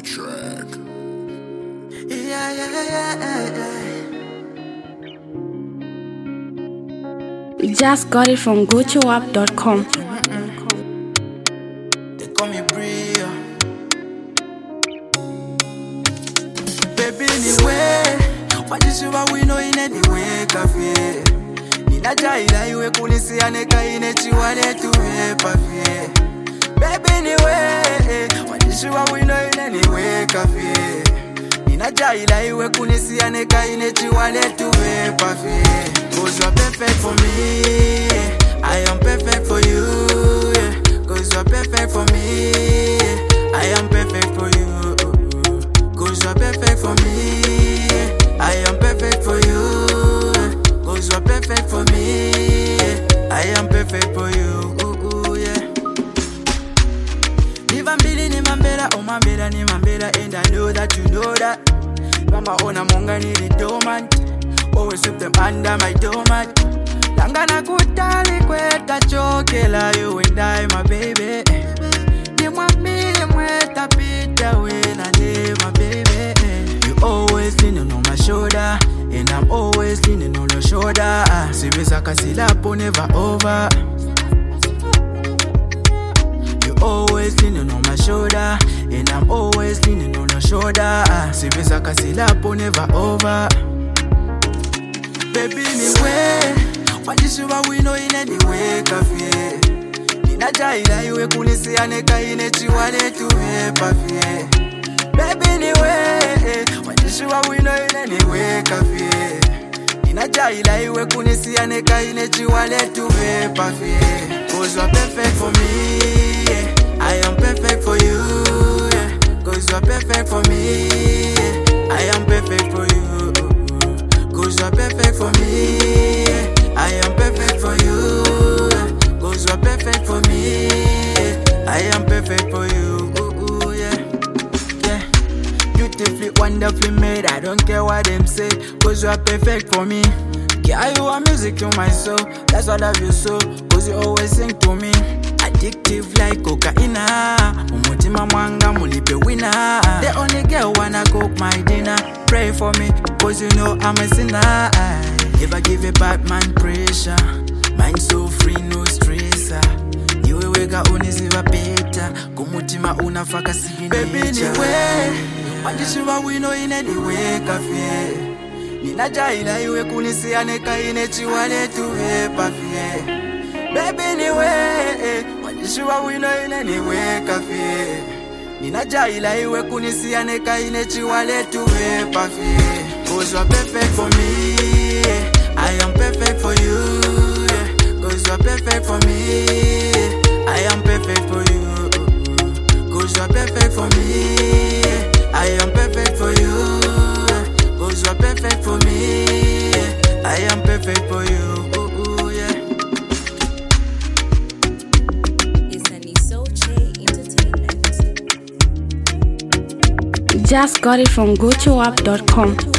track. Just got it from gochoapp.com. They call me Bria. Baby, anyway, what is you we know in any way, cafe? Nina jaila iwe kulisia neka ine chiwale tuwe pafie. Baby, anyway, what is you we know in any way, cafe? Nina jaila iwe kulisia neka ine chiwale tuwe pafie. Cause you're perfect for me, I am perfect for you, yeah. Cause you're perfect for me, I am perfect for you. Cause you're perfect for me, I am perfect for you. Cause you're perfect for me, I am perfect for you, yeah. Ni vambili ni mambela, oh mambela ni mambela, and I know that you know that. Mama ona monga ni dormant, always sweep them under my doormat. Langana kutali kweta chokela, you and I, my baby. Ni mwamili mweta pita when I live, my baby. You always leaning on my shoulder, and I'm always leaning on your shoulder. Siweza kasilapo never over. You always leaning on my shoulder, and I'm always leaning on your shoulder. Siweza kasilapo never over. Baby, anyway, what is you we know in any way, cafe? Nina jaila iwe kulisia neka ine chiwale tuwe pafie. Baby, anyway, what is you we know in any way, cafe? Nina jaila iwe kulisia neka ine chiwale tuwe pafie. Cause you're perfect for me, yeah. I am perfect for you, yeah. Cause you're perfect for me, yeah. I am perfect for you. Cause you're perfect for me, I am perfect for you. Cause you're perfect for me, I am perfect for you, yeah. Yeah. Beautifully, wonderfully made, I don't care what them say. Cause you're perfect for me. Yeah, you are music to my soul, that's what I love you so. Cause you always sing to me. Addictive like cocaina, umutima mwanga mulipe winner. The only girl wanna cook my dinner. Pray for me, cause you know I'm a sinner. Never give a bad man pressure. Mind so free, no stressor. Niwe wega uniziva peta, kumutima unafaka signature. Baby, anyway, wandishiwa wino in any way, cafe. Nina jaila iwe kunisia neka ine chiwale tuwe pafie. Baby, anyway, wandishiwa wino in any way, cafe. Nina jaila iwe kunisia neka ine chiwale tuwe pafie. Cause you're perfect for me, I am perfect for you, yeah. Cause you're perfect for me, I am perfect for you. Cause you're perfect for me, I am perfect for you. Cause you're perfect for me, I am perfect for you, yeah. It's an Isoche Entertainment. Just got it from gochoapp.com.